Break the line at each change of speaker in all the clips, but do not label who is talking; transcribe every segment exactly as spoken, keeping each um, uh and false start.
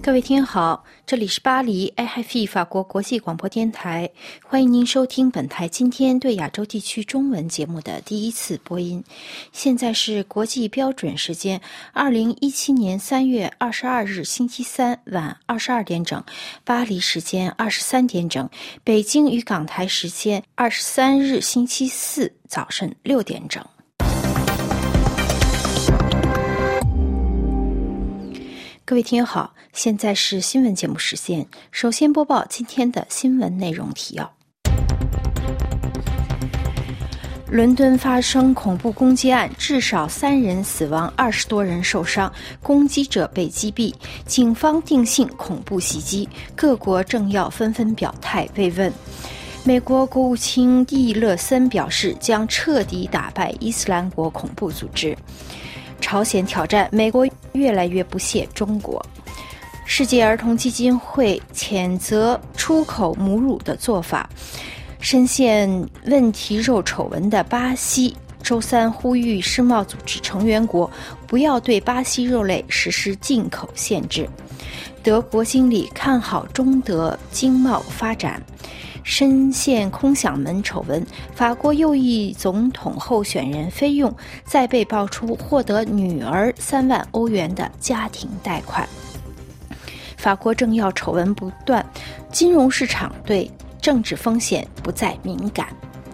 各位听友好，这里是巴黎 A F I 法国国际广播电台，欢迎您收听本台今天对亚洲地区中文节目的第一次播音。现在是国际标准时间二零一七年三月二十二日星期三晚二十二点整，巴黎时间二十三点整，北京与港台时间二十三日星期四早晨六点整。各位听友好，现在是新闻节目时间，首先播报今天的新闻内容提要。伦敦发生恐怖攻击案，至少三人死亡，二十多人受伤，攻击者被击毙，警方定性恐怖袭击，各国政要纷纷表态慰问。美国国务卿蒂勒森表示，将彻底打败伊斯兰国恐怖组织。朝鲜挑战，美国越来越不屑中国。世界儿童基金会谴责出口母乳的做法。深陷问题肉丑闻的巴西周三呼吁世贸组织成员国不要对巴西肉类实施进口限制。德国经理看好中德经贸发展。深陷空想门丑闻，法国右翼总统候选人菲佣再被爆出获得女儿三万欧元的家庭贷款。法国政要丑闻不断，金融市场对政治风险不再敏感。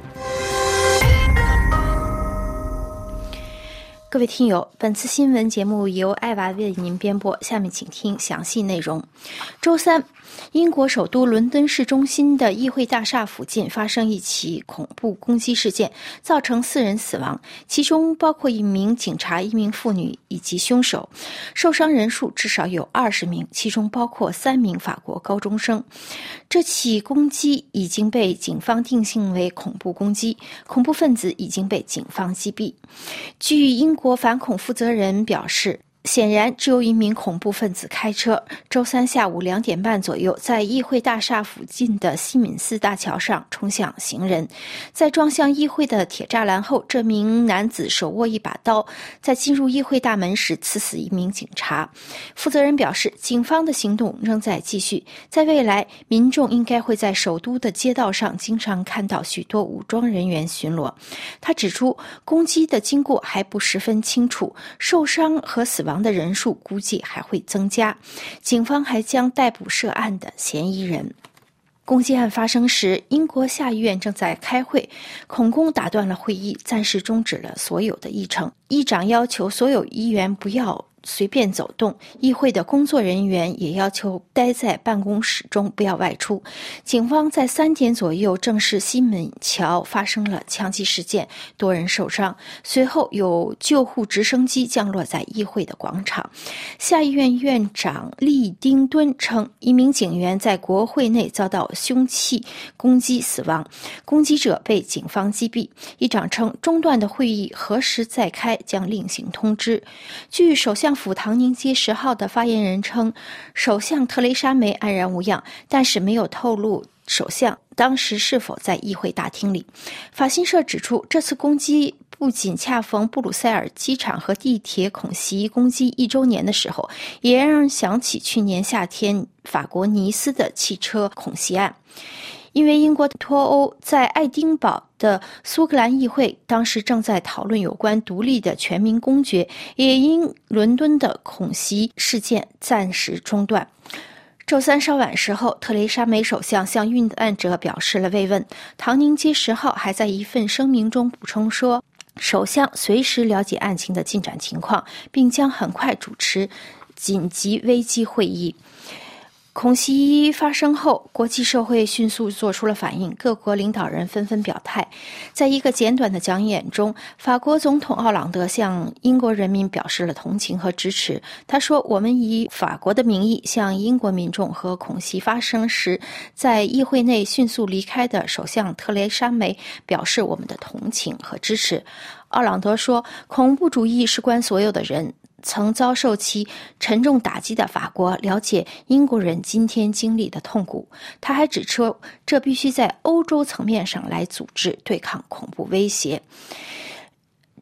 各位听友，本次新闻节目由艾娃为您编播，下面请听详细内容。周三，英国首都伦敦市中心的议会大厦附近发生一起恐怖攻击事件，造成四人死亡，其中包括一名警察、一名妇女以及凶手。受伤人数至少有二十名，其中包括三名法国高中生。这起攻击已经被警方定性为恐怖攻击，恐怖分子已经被警方击毙。据英国反恐负责人表示，显然只有一名恐怖分子开车，周三下午两点半左右，在议会大厦附近的西敏寺大桥上冲向行人。在撞向议会的铁栅栏后，这名男子手握一把刀，在进入议会大门时刺死一名警察。负责人表示，警方的行动仍在继续，在未来，民众应该会在首都的街道上经常看到许多武装人员巡逻。他指出，攻击的经过还不十分清楚，受伤和死亡的人数估计还会增加，警方还将逮捕涉案的嫌疑人。攻击案发生时，英国下议院正在开会，恐攻打断了会议，暂时终止了所有的议程。议长要求所有议员不要随便走动，议会的工作人员也要求待在办公室中，不要外出。警方在三点左右证实西敏桥发生了枪击事件，多人受伤。随后有救护直升机降落在议会的广场。下议院院长利丁敦称，一名警员在国会内遭到凶器攻击死亡，攻击者被警方击毙。议长称，中断的会议何时再开将另行通知。据首相府唐宁街十号的发言人称，首相特蕾莎梅安然无恙，但是没有透露首相当时是否在议会大厅里。法新社指出，这次攻击不仅恰逢布鲁塞尔机场和地铁恐袭攻击一周年的时候，也让人想起去年夏天法国尼斯的汽车恐袭案。因为英国脱欧，在爱丁堡的苏格兰议会当时正在讨论有关独立的全民公决，也因伦敦的恐袭事件暂时中断。周三稍晚时候，特蕾莎梅首相向遇难者表示了慰问。唐宁街十号还在一份声明中补充说，首相随时了解案情的进展情况，并将很快主持紧急危机会议。恐袭发生后，国际社会迅速做出了反应，各国领导人纷纷表态。在一个简短的讲演中，法国总统奥朗德向英国人民表示了同情和支持。他说，我们以法国的名义向英国民众和恐袭发生时在议会内迅速离开的首相特蕾莎梅表示我们的同情和支持。奥朗德说，恐怖主义事关所有的人，曾遭受其沉重打击的法国了解英国人今天经历的痛苦。他还指出，这必须在欧洲层面上来组织对抗恐怖威胁。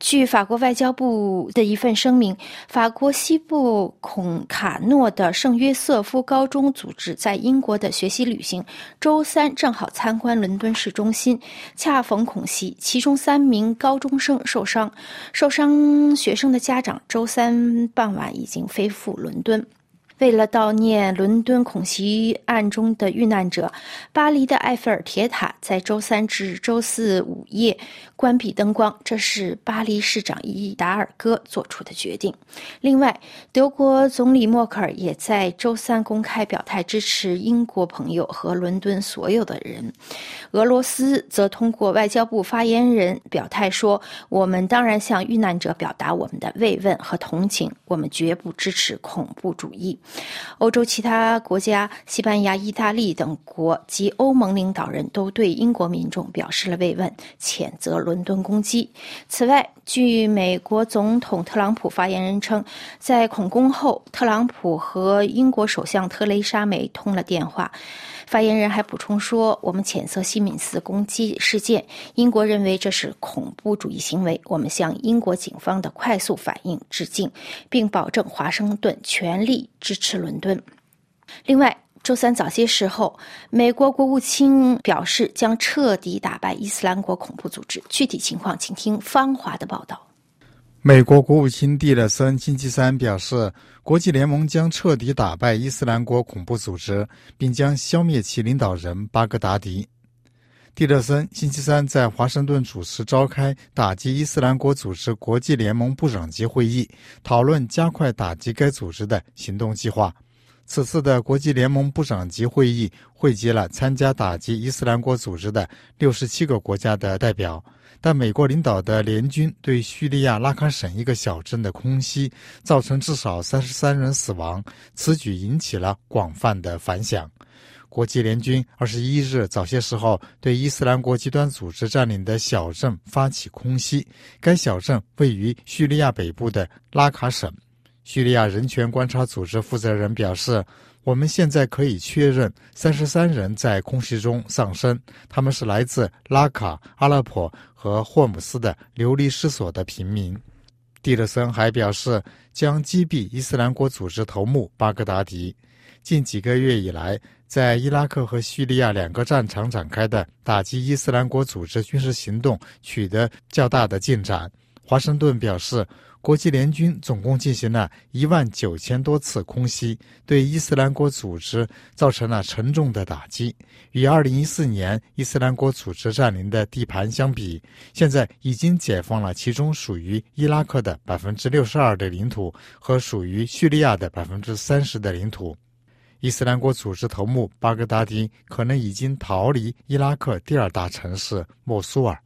据法国外交部的一份声明，法国西部孔卡诺的圣约瑟夫高中组织在英国的学习旅行，周三正好参观伦敦市中心，恰逢恐袭，其中三名高中生受伤。受伤学生的家长周三傍晚已经飞赴伦敦。为了悼念伦敦恐袭案中的遇难者，巴黎的埃菲尔铁塔在周三至周四午夜关闭灯光，这是巴黎市长伊达尔戈做出的决定。另外，德国总理默克尔也在周三公开表态支持英国朋友和伦敦所有的人。俄罗斯则通过外交部发言人表态说，我们当然向遇难者表达我们的慰问和同情，我们绝不支持恐怖主义。欧洲其他国家，西班牙、意大利等国及欧盟领导人都对英国民众表示了慰问，谴责伦敦攻击。此外，据美国总统特朗普发言人称，在恐攻后，特朗普和英国首相特蕾莎梅通了电话。发言人还补充说，我们谴责西敏寺攻击事件，英国认为这是恐怖主义行为，我们向英国警方的快速反应致敬，并保证华盛顿全力支持伦敦。另外，周三早些时候，美国国务卿表示将彻底打败伊斯兰国恐怖组织，具体情况请听方华的报道。
美国国务卿蒂勒森星期三表示，国际联盟将彻底打败伊斯兰国恐怖组织，并将消灭其领导人巴格达迪。蒂勒森星期三在华盛顿主持召开打击伊斯兰国组织国际联盟部长级会议，讨论加快打击该组织的行动计划。此次的国际联盟部长级会议汇集了参加打击伊斯兰国组织的六十七个国家的代表，但美国领导的联军对叙利亚拉卡省一个小镇的空袭造成至少三十三人死亡，此举引起了广泛的反响。国际联军二十一日早些时候对伊斯兰国极端组织占领的小镇发起空袭，该小镇位于叙利亚北部的拉卡省。叙利亚人权观察组织负责人表示，我们现在可以确认三十三人在空袭中丧生，他们是来自拉卡、阿勒颇和霍姆斯的流离失所的平民。蒂勒森还表示，将击毙伊斯兰国组织头目巴格达迪。近几个月以来，在伊拉克和叙利亚两个战场展开的打击伊斯兰国组织军事行动取得较大的进展。华盛顿表示，国际联军总共进行了一万九千多次空袭，对伊斯兰国组织造成了沉重的打击。与二零一四年伊斯兰国组织占领的地盘相比，现在已经解放了其中属于伊拉克的百分之六十二的领土和属于叙利亚的百分之三十的领土。伊斯兰国组织头目巴格达迪可能已经逃离伊拉克第二大城市莫苏尔。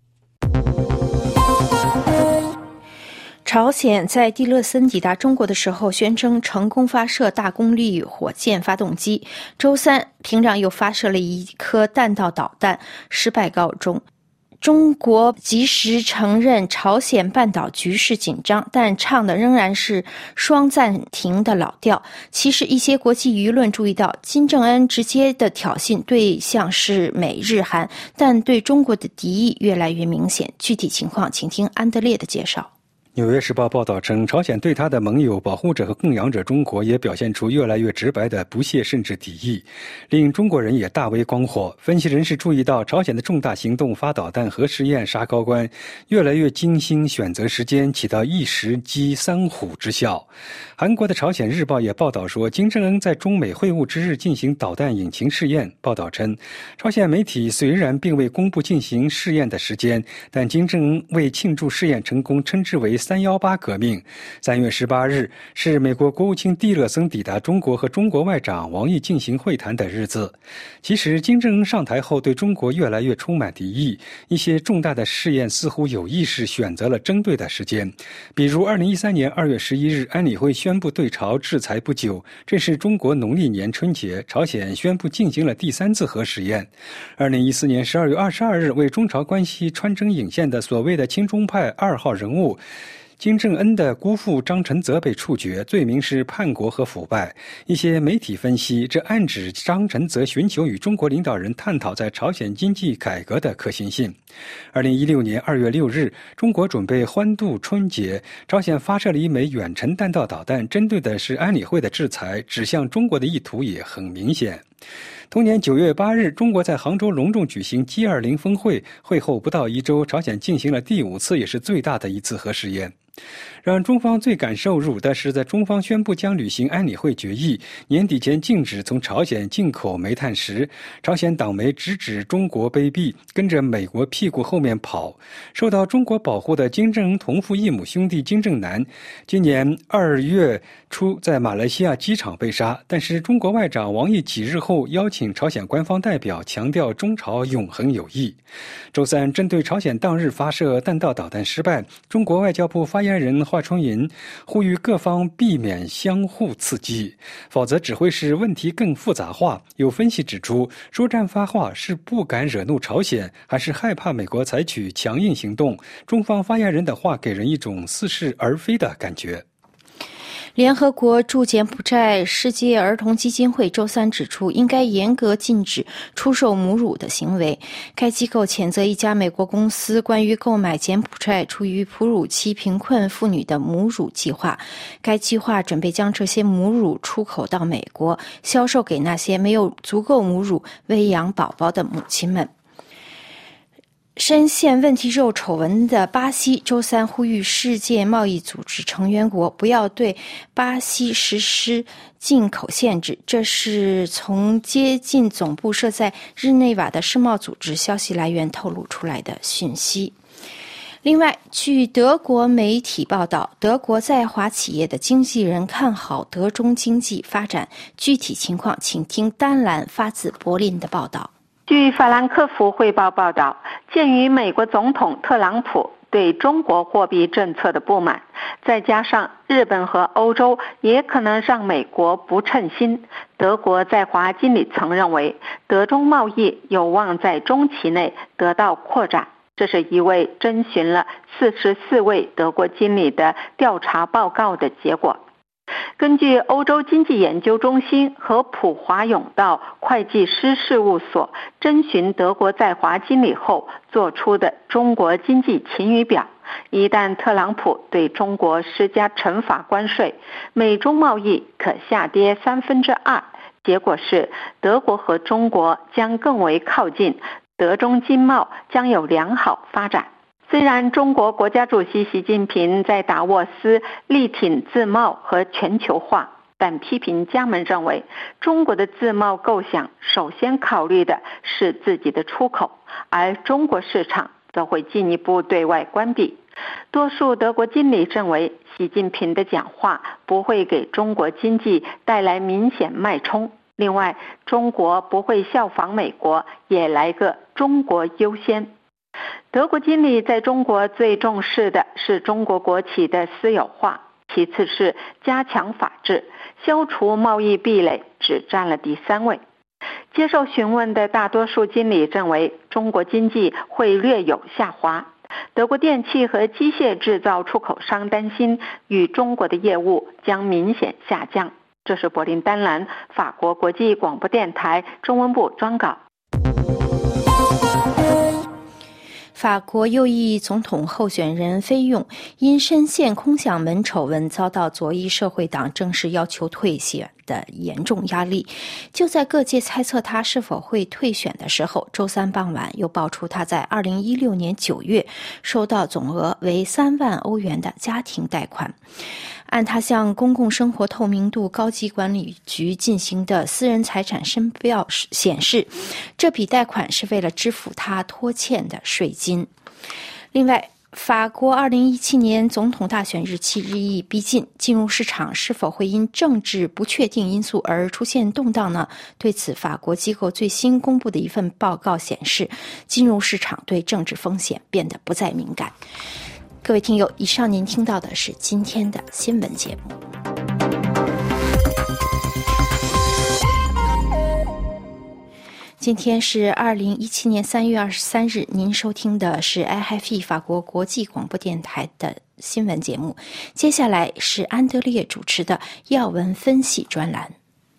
朝鲜在蒂勒森抵达中国的时候宣称成功发射大功率火箭发动机，周三平壤又发射了一颗弹道导弹，失败告终。中国及时承认朝鲜半岛局势紧张，但唱的仍然是双暂停的老调。其实一些国际舆论注意到，金正恩直接的挑衅对象是美日韩，但对中国的敌意越来越明显。具体情况请听安德烈的介绍。
纽约时报报道称，朝鲜对他的盟友、保护者和供养者中国也表现出越来越直白的不屑甚至敌意，令中国人也大为光火。分析人士注意到，朝鲜的重大行动发导弹、核试验、杀高官，越来越精心选择时间，起到一石激三虎之效。韩国的朝鲜日报也报道说，金正恩在中美会晤之日进行导弹引擎试验。报道称，朝鲜媒体虽然并未公布进行试验的时间，但金正恩为庆祝试验成功，称之为三一八革命。三月十八日是美国国务卿蒂勒森抵达中国和中国外长王毅进行会谈的日子。其实金正恩上台后对中国越来越充满敌意，一些重大的试验似乎有意识选择了针对的时间。比如二零一三年二月十一日，安理会宣布对朝制裁不久，这是中国农历年春节，朝鲜宣布进行了第三次核试验。二零一四年十二月二十二日，为中朝关系穿针引线的所谓的亲中派二号人物金正恩的姑父张晨泽被处决，罪名是叛国和腐败。一些媒体分析，这暗指张晨泽寻求与中国领导人探讨在朝鲜经济改革的可行性。二零一六年二月六日，中国准备欢度春节，朝鲜发射了一枚远程弹道导弹，针对的是安理会的制裁，指向中国的意图也很明显。同年九月八日，中国在杭州隆重举行 G 二十 峰会，会后不到一周，朝鲜进行了第五次也是最大的一次核试验。让中方最感受辱的是，在中方宣布将履行安理会决议，年底前禁止从朝鲜进口煤炭时，朝鲜党媒直指中国卑鄙，跟着美国屁股后面跑。受到中国保护的金正恩同父异母兄弟金正男，今年二月初在马来西亚机场被杀。但是中国外长王毅几日后邀请朝鲜官方代表，强调中朝永恒友谊。周三，针对朝鲜当日发射弹道导弹失败，中国外交部发言人华春莹呼吁各方避免相互刺激，否则只会使问题更复杂化。有分析指出，说战发话是不敢惹怒朝鲜，还是害怕美国采取强硬行动？中方发言人的话给人一种似是而非的感觉。
联合国驻柬埔寨世界儿童基金会周三指出，应该严格禁止出售母乳的行为。该机构谴责一家美国公司关于购买柬埔寨处于哺乳期贫困妇女的母乳计划。该计划准备将这些母乳出口到美国，销售给那些没有足够母乳喂养宝宝的母亲们。深陷问题肉丑闻的巴西周三呼吁世界贸易组织成员国不要对巴西实施进口限制，这是从接近总部设在日内瓦的世贸组织消息来源透露出来的讯息。另外，据德国媒体报道，德国在华企业的经纪人看好德中经济发展，具体情况请听丹兰发自柏林的报道。
据法兰克福汇报报道，鉴于美国总统特朗普对中国货币政策的不满，再加上日本和欧洲也可能让美国不称心，德国在华经理层认为，德中贸易有望在中期内得到扩展。这是一位征询了四十四位德国经理的调查报告的结果。根据欧洲经济研究中心和普华永道会计师事务所征询德国在华经理后做出的中国经济晴雨表，一旦特朗普对中国施加惩罚关税，美中贸易可下跌三分之二。结果是德国和中国将更为靠近，德中经贸将有良好发展。虽然中国国家主席习近平在达沃斯力挺自贸和全球化，但批评家们认为，中国的自贸构想首先考虑的是自己的出口，而中国市场则会进一步对外关闭。多数德国经理认为，习近平的讲话不会给中国经济带来明显脉冲。另外，中国不会效仿美国，也来个中国优先。德国经理在中国最重视的是中国国企的私有化，其次是加强法治，消除贸易壁垒只占了第三位。接受询问的大多数经理认为，中国经济会略有下滑。德国电器和机械制造出口商担心与中国的业务将明显下降。这是柏林丹兰法国国际广播电台中文部专稿。
法国右翼总统候选人菲用因深陷空想门丑闻遭到左翼社会党正式要求退选的严重压力。就在各界猜测他是否会退选的时候，周三傍晚又爆出他在二零一六年九月收到总额为三万欧元的家庭贷款。按他向公共生活透明度高级管理局进行的私人财产申报显示，这笔贷款是为了支付他拖欠的税金。另外，法国二零一七年总统大选日期日益逼近，金融市场是否会因政治不确定因素而出现动荡呢？对此，法国机构最新公布的一份报告显示，金融市场对政治风险变得不再敏感。各位听友，以上您听到的是今天的新闻节目。 今天是二零一七年三月二十三日，您收听的是 I F E 法国国际广播电台的新闻节目。接下来是安德烈主持的要闻分析专栏。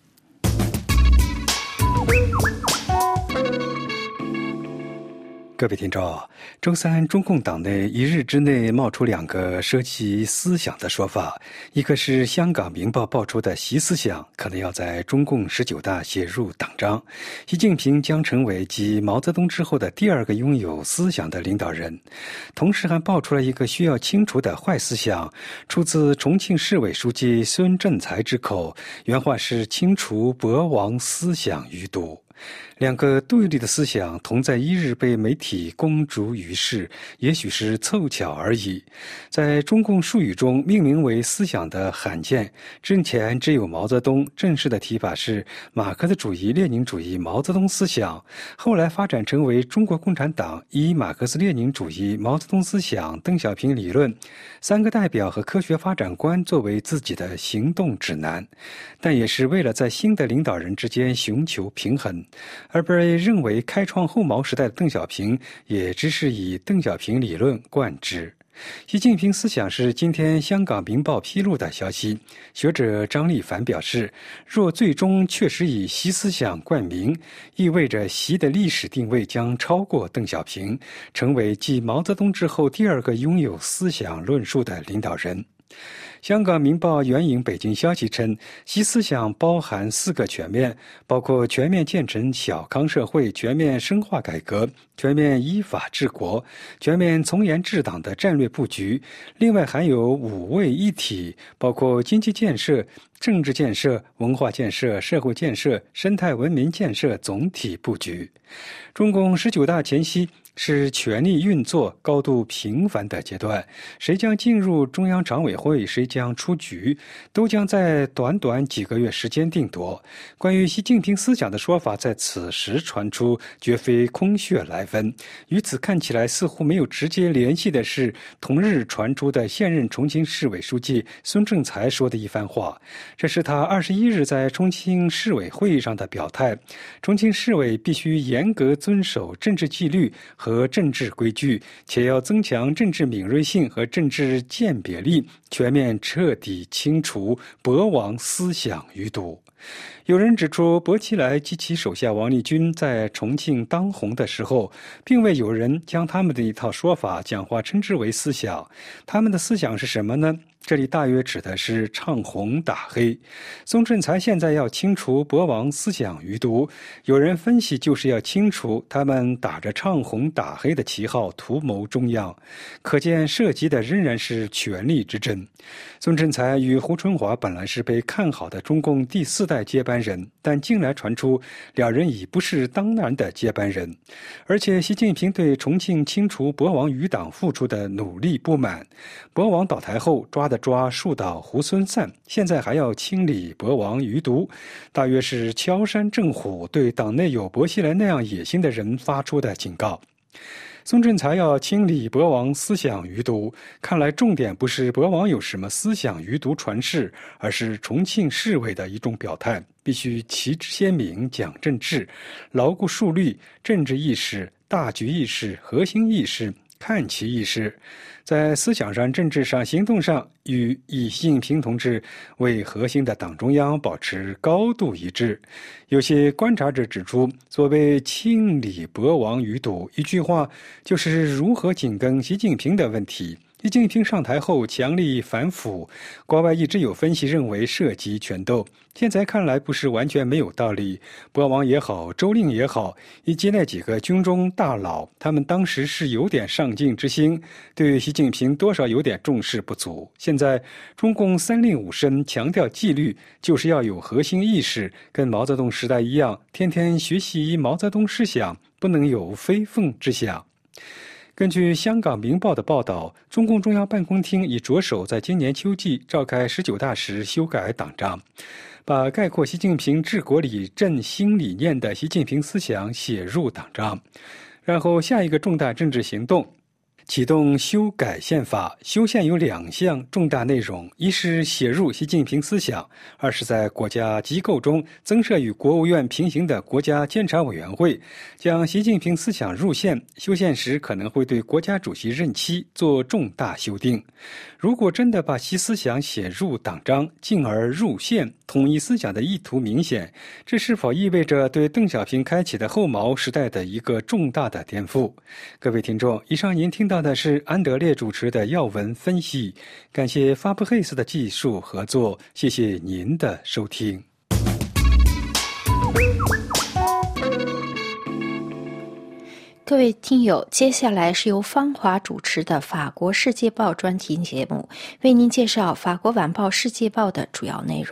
各位听众，周三中共党内一日之内冒出两个涉及思想的说法，一个是香港明报爆出的习思想可能要在中共十九大写入党章，习近平将成为继毛泽东之后的第二个拥有思想的领导人。同时还爆出了一个需要清除的坏思想，出自重庆市委书记孙政才之口，原话是清除博王思想余毒。两个对立的思想同在一日被媒体公诸于世，也许是凑巧而已。在中共术语中，命名为思想的罕见，之前只有毛泽东，正式的提法是马克思主义列宁主义毛泽东思想，后来发展成为中国共产党以马克思列宁主义毛泽东思想、邓小平理论、三个代表和科学发展观作为自己的行动指南，但也是为了在新的领导人之间寻求平衡。而被认为开创后毛时代的邓小平，也只是以邓小平理论贯之。习近平思想是今天香港明报披露的消息。学者张立凡表示，若最终确实以习思想冠名，意味着习的历史定位将超过邓小平，成为继毛泽东之后第二个拥有思想论述的领导人。香港明报援引北京消息称，习思想包含四个全面，包括全面建成小康社会、全面深化改革、全面依法治国、全面从严治党的战略布局，另外还有五位一体，包括经济建设、政治建设、文化建设、社会建设、生态文明建设总体布局。中共十九大前夕是权力运作高度频繁的阶段，谁将进入中央常委会，谁将出局，都将在短短几个月时间定夺。关于习近平思想的说法在此时传出，绝非空穴来风。与此看起来似乎没有直接联系的是，同日传出的现任重庆市委书记孙政才说的一番话。这是他二十一日在重庆市委会议上的表态。重庆市委必须严格遵守政治纪律和政治规矩，且要增强政治敏锐性和政治鉴别力，全面彻底清除博王思想余毒。有人指出，薄熙来及其手下王立军在重庆当红的时候，并未有人将他们的一套说法讲话称之为思想。他们的思想是什么呢？这里大约指的是唱红打黑。孙政才现在要清除博王思想余毒，有人分析就是要清除他们打着唱红打黑的旗号图谋中央，可见涉及的仍然是权力之争。孙政才与胡春华本来是被看好的中共第四代接班人，但近来传出两人已不是当然的接班人。而且习近平对重庆清除博王余党付出的努力不满，博王倒台后抓的抓，树倒猢狲散，现在还要清理博王余毒，大约是敲山震虎，对党内有薄熙来那样野心的人发出的警告。孙政才要清理博王思想余毒，看来重点不是博王有什么思想余毒传世，而是重庆市委的一种表态，必须旗帜鲜明，讲政治，牢固树立政治意识、大局意识、核心意识、看齐意识，在思想上、政治上、行动上与以习近平同志为核心的党中央保持高度一致。有些观察者指出，所谓清理博王余毒，一句话就是如何紧跟习近平的问题。习近平上台后强力反腐，国外一直有分析认为涉及权斗，现在看来不是完全没有道理。博王也好，周令也好，以及那几个军中大佬，他们当时是有点上进之心，对习近平多少有点重视不足。现在中共三令五申强调纪律，就是要有核心意识，跟毛泽东时代一样，天天学习毛泽东思想，不能有非分之想。根据香港明报的报道，中共中央办公厅已着手在今年秋季召开十九大时修改党章，把概括习近平治国理政新理念的习近平思想写入党章。然后下一个重大政治行动启动修改宪法。修宪有两项重大内容，一是写入习近平思想，二是在国家机构中增设与国务院平行的国家监察委员会，将习近平思想入宪。修宪时可能会对国家主席任期做重大修订。如果真的把其思想写入党章，进而入宪，统一思想的意图明显，这是否意味着对邓小平开启的后毛时代的一个重大的颠覆？各位听众，以上您听到的是安德烈主持的要闻分析，感谢法布黑斯的技术合作，谢谢您的收听。
各位听友，接下来是由芳华主持的法国世界报专题节目，为您介绍法国晚报世界报的主要内容。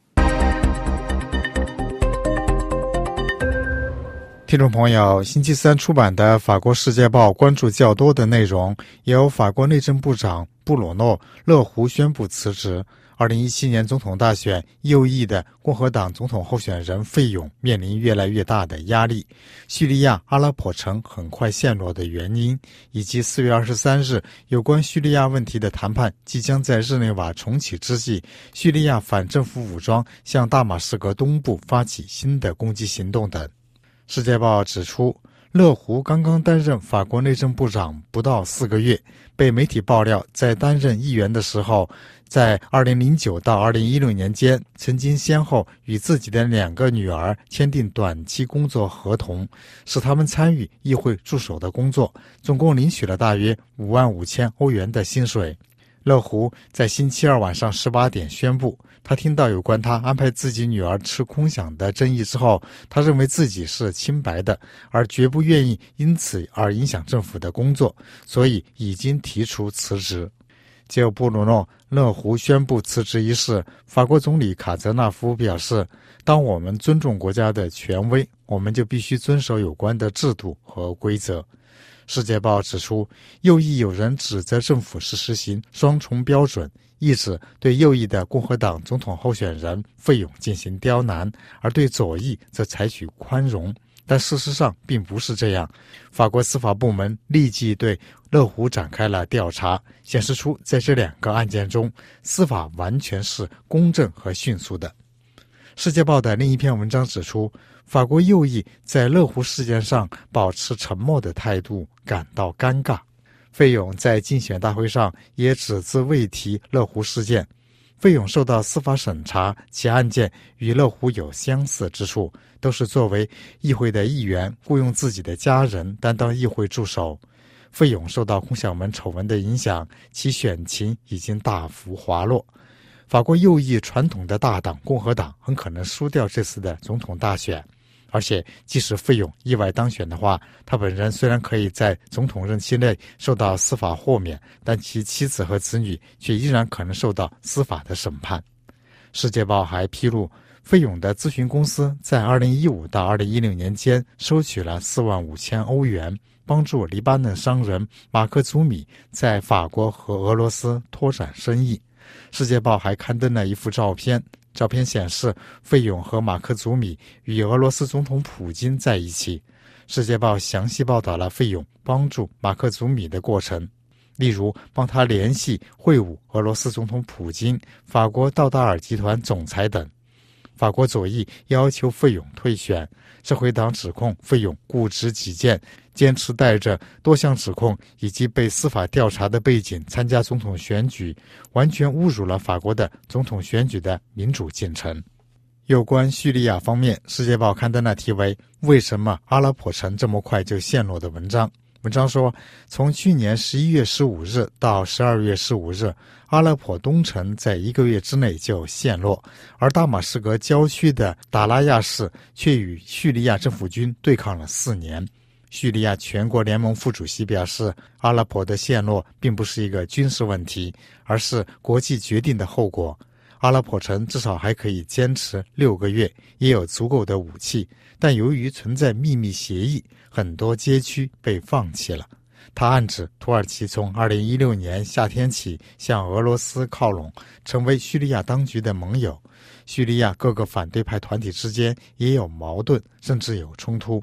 听众朋友，星期三出版的法国世界报关注较多的内容，由法国内政部长布鲁诺·勒胡宣布辞职。二零一七年总统大选，右翼的共和党总统候选人费勇面临越来越大的压力。叙利亚阿拉伯城很快陷落的原因，以及四月二十三日有关叙利亚问题的谈判即将在日内瓦重启之际，叙利亚反政府武装向大马士革东部发起新的攻击行动等。世界报指出，勒胡刚刚担任法国内政部长不到四个月，被媒体爆料在担任议员的时候，在二零零九到二零一六年间，曾经先后与自己的两个女儿签订短期工作合同，使他们参与议会助手的工作，总共领取了大约五万五千欧元的薪水。勒胡在星期二晚上十八点宣布，他听到有关他安排自己女儿吃空饷的争议之后，他认为自己是清白的，而绝不愿意因此而影响政府的工作，所以已经提出辞职。就布鲁诺·勒胡宣布辞职一事，法国总理卡泽纳夫表示，当我们尊重国家的权威，我们就必须遵守有关的制度和规则。世界报指出，右翼有人指责政府是实行双重标准，意指对右翼的共和党总统候选人费勇进行刁难，而对左翼则采取宽容。但事实上并不是这样。法国司法部门立即对勒胡展开了调查，显示出在这两个案件中，司法完全是公正和迅速的。世界报的另一篇文章指出，法国右翼在勒胡事件上保持沉默的态度感到尴尬。费勇在竞选大会上也只字未提勒胡事件。费勇受到司法审查，其案件与勒胡有相似之处，都是作为议会的议员雇用自己的家人担当议会助手。费勇受到空小门丑闻的影响，其选情已经大幅滑落。法国右翼传统的大党共和党很可能输掉这次的总统大选，而且即使费勇意外当选的话，他本人虽然可以在总统任期内受到司法豁免，但其妻子和子女却依然可能受到司法的审判。世界报还披露，费勇的咨询公司在二零一五到二零一六年间收取了四万五千欧元，帮助黎巴嫩商人马克祖米在法国和俄罗斯拓展生意。世界报还刊登了一幅照片，照片显示费勇和马克祖米与俄罗斯总统普京在一起。世界报详细报道了费勇帮助马克祖米的过程，例如帮他联系会晤俄罗斯总统普京、法国道达尔集团总裁等。法国左翼要求费勇退选，社会党指控费勇固执己见，坚持带着多项指控以及被司法调查的背景参加总统选举，完全侮辱了法国的总统选举的民主进程。有关叙利亚方面，世界报刊登了题为《为什么阿拉伯城这么快就陷落》的文章。文章说，从去年十一月十五日到十二月十五日，阿勒颇东城在一个月之内就陷落，而大马士革郊区的达拉亚市却与叙利亚政府军对抗了四年。叙利亚全国联盟副主席表示，阿勒颇的陷落并不是一个军事问题，而是国际决定的后果。阿勒颇城至少还可以坚持六个月，也有足够的武器，但由于存在秘密协议，很多街区被放弃了。他暗指土耳其从二零一六年夏天起向俄罗斯靠拢，成为叙利亚当局的盟友。叙利亚各个反对派团体之间也有矛盾，甚至有冲突。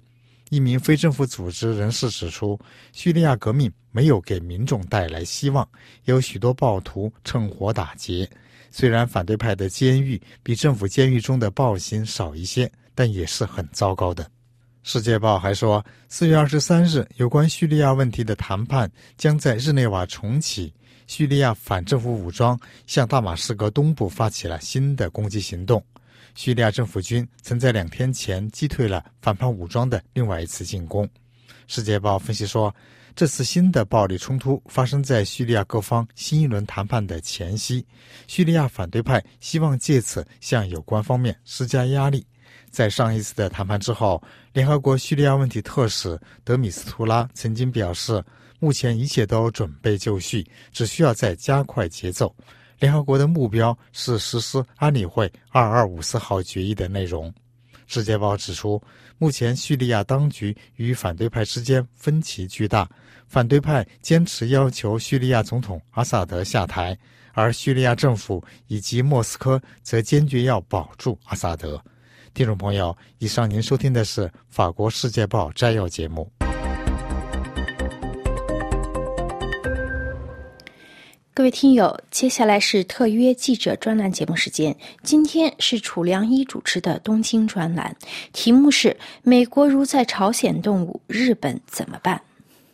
一名非政府组织人士指出，叙利亚革命没有给民众带来希望，有许多暴徒趁火打劫。虽然反对派的监狱比政府监狱中的暴行少一些，但也是很糟糕的。世界报还说，四月二十三日有关叙利亚问题的谈判将在日内瓦重启。叙利亚反政府武装向大马士革东部发起了新的攻击行动。叙利亚政府军曾在两天前击退了反叛武装的另外一次进攻。世界报分析说，这次新的暴力冲突发生在叙利亚各方新一轮谈判的前夕，叙利亚反对派希望借此向有关方面施加压力。在上一次的谈判之后，联合国叙利亚问题特使德米斯图拉曾经表示，目前一切都准备就绪，只需要再加快节奏。联合国的目标是实施安理会二二五四号决议的内容。世界报指出，目前叙利亚当局与反对派之间分歧巨大，反对派坚持要求叙利亚总统阿萨德下台，而叙利亚政府以及莫斯科则坚决要保住阿萨德。听众朋友，以上您收听的是法国世界报摘要节目。
各位听友，接下来是特约记者专栏节目时间。今天是楚良一主持的东京专栏，题目是美国如在朝鲜动武，日本怎么办？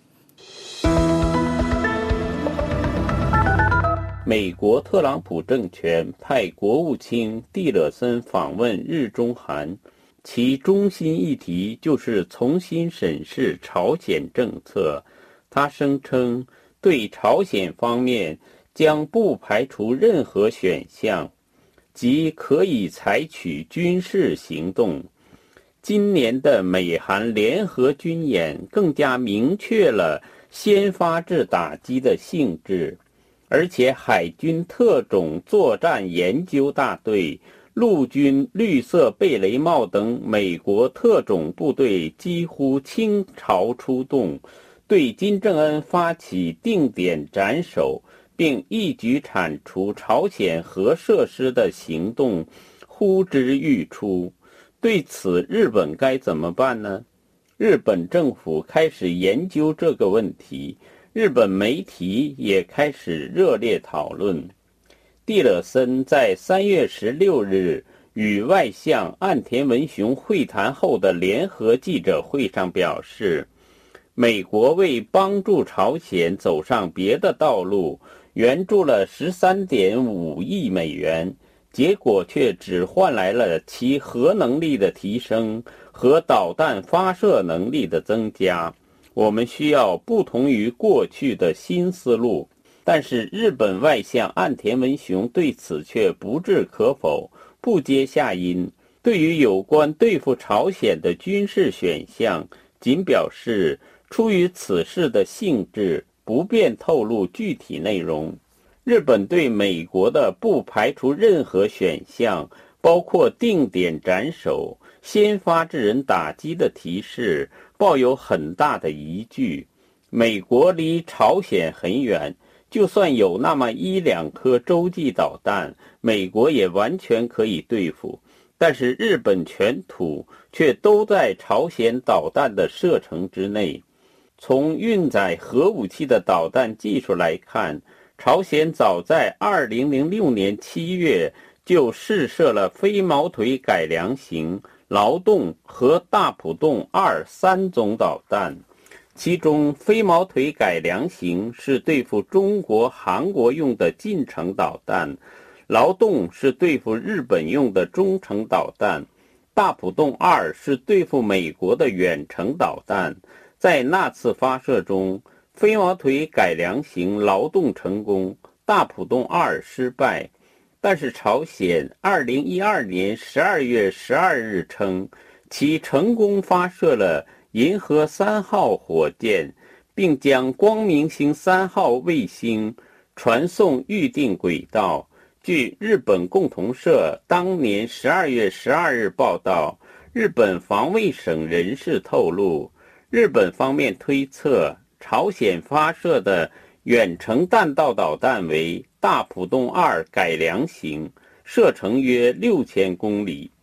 美国特朗普政权派国务卿蒂勒森访问日中韩，其中心议题就是重新审视朝鲜政策。他声称，对朝鲜方面将不排除任何选项，即可以采取军事行动。今年的美韩联合军演更加明确了先发制打击的性质，而且海军特种作战研究大队、陆军绿色贝雷帽等美国特种部队几乎倾巢出动，对金正恩发起定点斩首，并一举铲除朝鲜核设施的行动呼之欲出。对此，日本该怎么办呢？日本政府开始研究这个问题，日本媒体也开始热烈讨论。蒂勒森在三月十六日与外相岸田文雄会谈后的联合记者会上表示，美国为帮助朝鲜走上别的道路，援助了 十三点五亿美元，结果却只换来了其核能力的提升和导弹发射能力的增加。我们需要不同于过去的新思路。但是日本外相岸田文雄对此却不置可否，不接下音。对于有关对付朝鲜的军事选项，仅表示出于此事的性质，不便透露具体内容。日本对美国的不排除任何选项，包括定点斩首、先发制人打击的提示，抱有很大的疑虑。美国离朝鲜很远，就算有那么一两颗洲际导弹，美国也完全可以对付。但是日本全土却都在朝鲜导弹的射程之内。从运载核武器的导弹技术来看，朝鲜早在二零零六年七月就试射了飞毛腿改良型、劳动和大浦洞二三种导弹。其中飞毛腿改良型是对付中国、韩国用的近程导弹，劳动是对付日本用的中程导弹，大浦洞二是对付美国的远程导弹。在那次发射中，飞毛腿改良型劳动成功，大浦洞二失败。但是朝鲜二零一二年十二月十二日称，其成功发射了银河三号火箭，并将光明星三号卫星传送预定轨道。据日本共同社当年十二月十二日报道，日本防卫省人士透露，日本方面推测朝鲜发射的远程弹道导弹为大浦洞二改良型，射程约六千公里。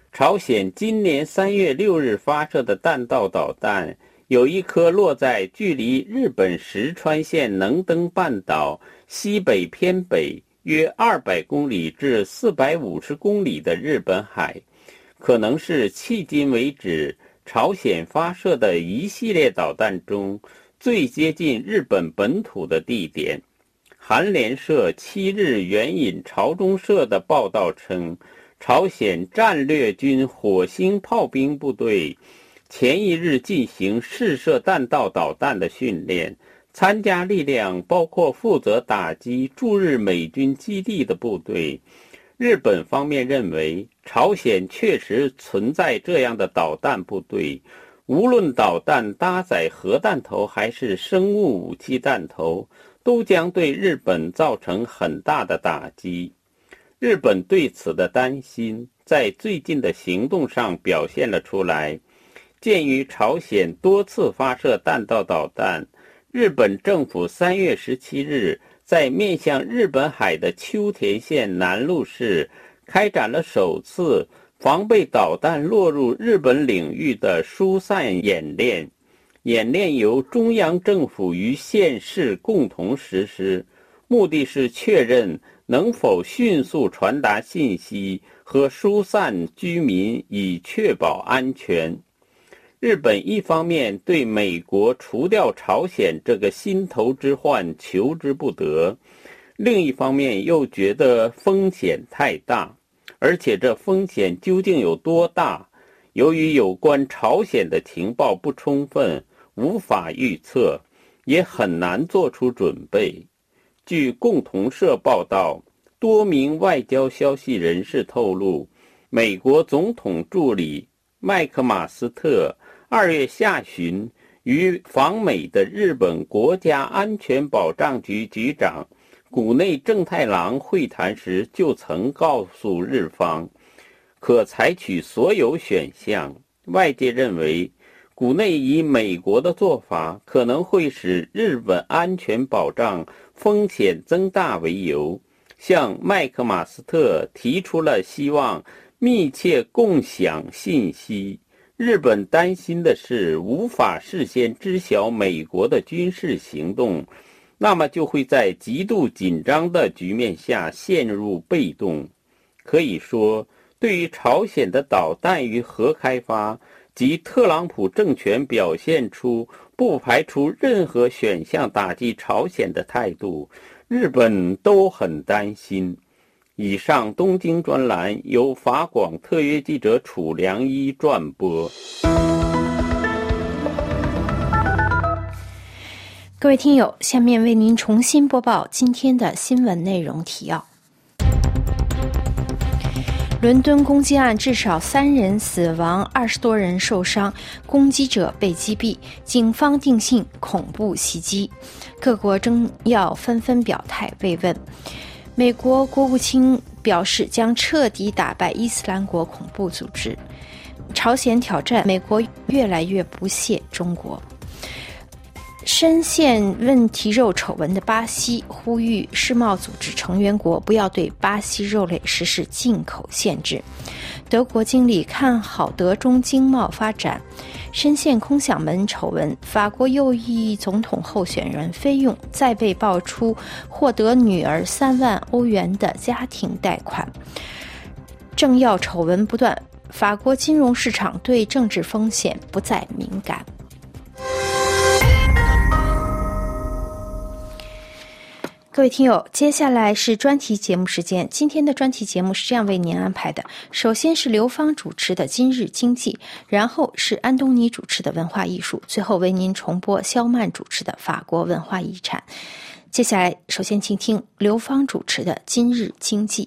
朝鲜今年三月六日发射的弹道导弹，有一颗落在距离日本石川县能登半岛西北偏北约二百公里至四百五十公里的日本海，可能是迄今为止朝鲜发射的一系列导弹中最接近日本本土的地点。韩联社七日援引朝中社的报道称，朝鲜战略军火星炮兵部队前一日进行试射弹道导弹的训练，参加力量包括负责打击驻日美军基地的部队。日本方面认为，朝鲜确实存在这样的导弹部队，无论导弹搭载核弹头还是生物武器弹头，都将对日本造成很大的打击。日本对此的担心在最近的行动上表现了出来。鉴于朝鲜多次发射弹道导弹，日本政府三月十七日在面向日本海的秋田县南陆市开展了首次防备导弹落入日本领域的疏散演练。演练由中央政府与县市共同实施，目的是确认能否迅速传达信息和疏散居民，以确保安全。日本一方面对美国除掉朝鲜这个心头之患求之不得，另一方面又觉得风险太大，而且这风险究竟有多大？由于有关朝鲜的情报不充分，无法预测，也很难做出准备。据共同社报道，多名外交消息人士透露，美国总统助理麦克马斯特二月下旬与访美的日本国家安全保障局局长谷内正太郎会谈时，就曾告诉日方，可采取所有选项。外界认为，谷内以美国的做法可能会使日本安全保障风险增大为由，向麦克马斯特提出了希望密切共享信息。日本担心的是无法事先知晓美国的军事行动，那么就会在极度紧张的局面下陷入被动。可以说，对于朝鲜的导弹与核开发及特朗普政权表现出不排除任何选项打击朝鲜的态度，日本都很担心。以上东京专栏由法广特约记者楚良一转播。
各位听友，下面为您重新播报今天的新闻内容提要。伦敦攻击案至少三人死亡，二十多人受伤，攻击者被击毙，警方定性恐怖袭击。各国政要纷纷表态慰问。美国国务卿表示将彻底打败伊斯兰国恐怖组织。朝鲜挑战美国越来越不屑中国。深陷问题肉丑闻的巴西呼吁世贸组织成员国不要对巴西肉类实施进口限制。德国经理看好德中经贸发展。深陷空想门丑闻，法国右翼总统候选人菲佣再被爆出获得女儿三万欧元的家庭贷款。政要丑闻不断，法国金融市场对政治风险不再敏感。各位听友，接下来是专题节目时间。今天的专题节目是这样为您安排的：首先是刘芳主持的今日经济，然后是安东尼主持的文化艺术，最后为您重播肖曼主持的法国文化遗产。接下来首先请听刘芳主持的今日经济。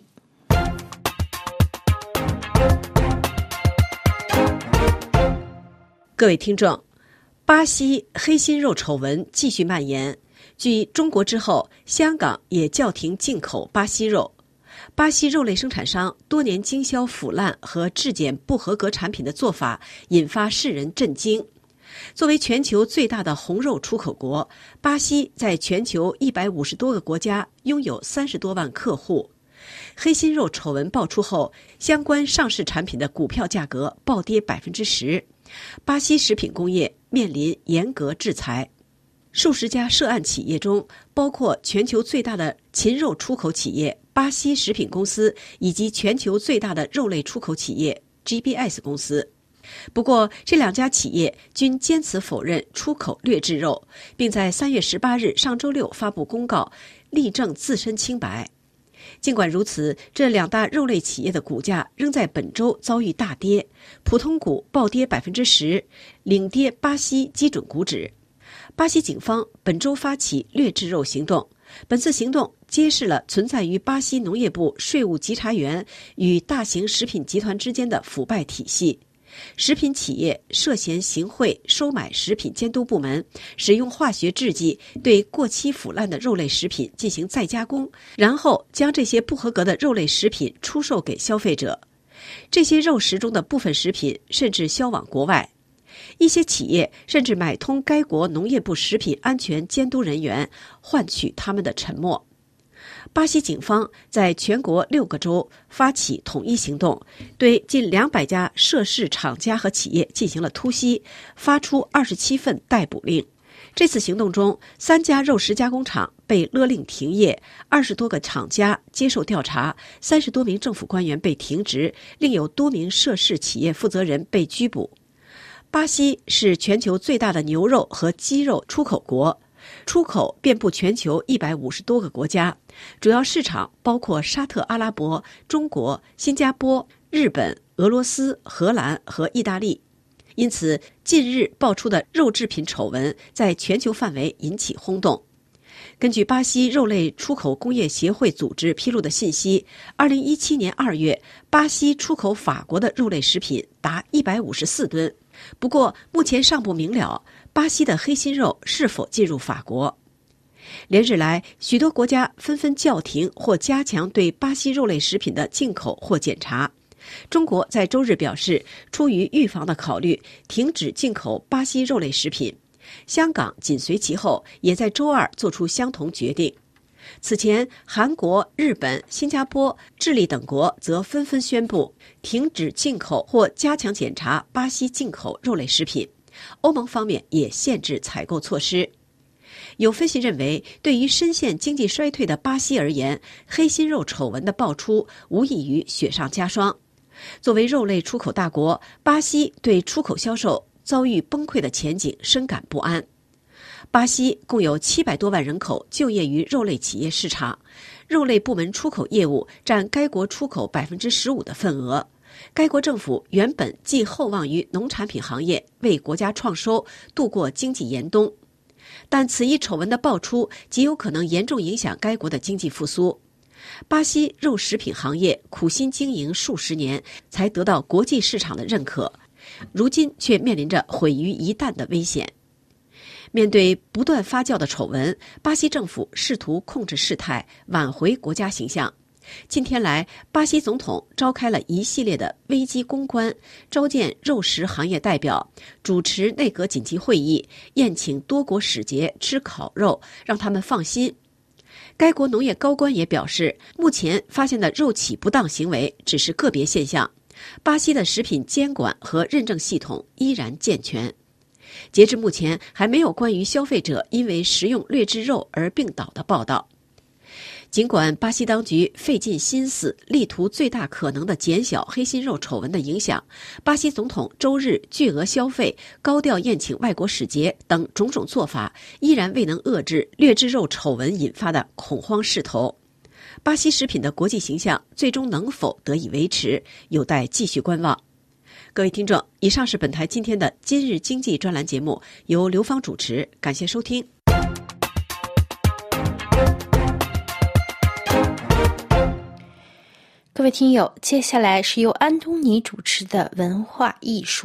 各位听众，巴西黑心肉丑闻继续蔓延。继中国之后，香港也叫停进口巴西肉。巴西肉类生产商多年经销腐烂和质检不合格产品的做法引发世人震惊。作为全球最大的红肉出口国，巴西在全球一百五十多个国家拥有三十多万客户。 黑心肉丑闻爆出后，相关上市产品的股票价格暴跌百分之十，巴西食品工业面临严格制裁。数十家涉案企业中，包括全球最大的禽肉出口企业巴西食品公司以及全球最大的肉类出口企业 G B S 公司。不过，这两家企业均坚持否认出口劣质肉，并在三月十八日上周六发布公告，力证自身清白。尽管如此，这两大肉类企业的股价仍在本周遭遇大跌，普通股暴跌百分之十，领跌巴西基准股指。巴西警方本周发起劣质肉行动，本次行动揭示了存在于巴西农业部税务稽查员与大型食品集团之间的腐败体系。食品企业涉嫌行贿收买食品监督部门，使用化学制剂对过期腐烂的肉类食品进行再加工，然后将这些不合格的肉类食品出售给消费者。这些肉食中的部分食品甚至销往国外。一些企业甚至买通该国农业部食品安全监督人员，换取他们的沉默。巴西警方在全国六个州发起统一行动，对近两百家涉事厂家和企业进行了突袭，发出二十七份逮捕令。这次行动中，三家肉食加工厂被勒令停业，二十多个厂家接受调查，三十多名政府官员被停职，另有多名涉事企业负责人被拘捕。巴西是全球最大的牛肉和鸡肉出口国，出口遍布全球一百五十多个国家，主要市场包括沙特阿拉伯、中国、新加坡、日本、俄罗斯、荷兰和意大利。因此，近日爆出的肉制品丑闻在全球范围引起轰动。根据巴西肉类出口工业协会组织披露的信息，二零一七年二月，巴西出口法国的肉类食品达一百五十四吨。不过，目前尚不明了巴西的黑心肉是否进入法国。连日来，许多国家纷纷叫停或加强对巴西肉类食品的进口或检查。中国在周日表示，出于预防的考虑，停止进口巴西肉类食品。香港紧随其后，也在周二做出相同决定。此前，韩国、日本、新加坡、智利等国则纷纷宣布停止进口或加强检查巴西进口肉类食品。欧盟方面也限制采购措施。有分析认为，对于深陷经济衰退的巴西而言，黑心肉丑闻的爆出无异于雪上加霜。作为肉类出口大国，巴西对出口销售遭遇崩溃的前景深感不安。巴西共有七百多万人口就业于肉类企业市场，肉类部门出口业务占该国出口百分之十五的份额。该国政府原本寄厚望于农产品行业为国家创收，度过经济严冬，但此一丑闻的爆出极有可能严重影响该国的经济复苏。巴西肉食品行业苦心经营数十年，才得到国际市场的认可，如今却面临着毁于一旦的危险。面对不断发酵的丑闻，巴西政府试图控制事态，挽回国家形象。近天来，巴西总统召开了一系列的危机公关，召见肉食行业代表，主持内阁紧急会议，宴请多国使节吃烤肉，让他们放心。该国农业高官也表示，目前发现的肉企不当行为只是个别现象，巴西的食品监管和认证系统依然健全。截至目前，还没有关于消费者因为食用劣质肉而病倒的报道。尽管巴西当局费尽心思，力图最大可能地减小黑心肉丑闻的影响，巴西总统周日巨额消费、高调宴请外国使节等种种做法，依然未能遏制劣质肉丑闻引发的恐慌势头。巴西食品的国际形象最终能否得以维持，有待继续观望。各位听众，以上是本台今天的今日经济专栏节目，由刘芳主持，感谢收听。
各位听友，接下来是由安东尼主持的文化艺术。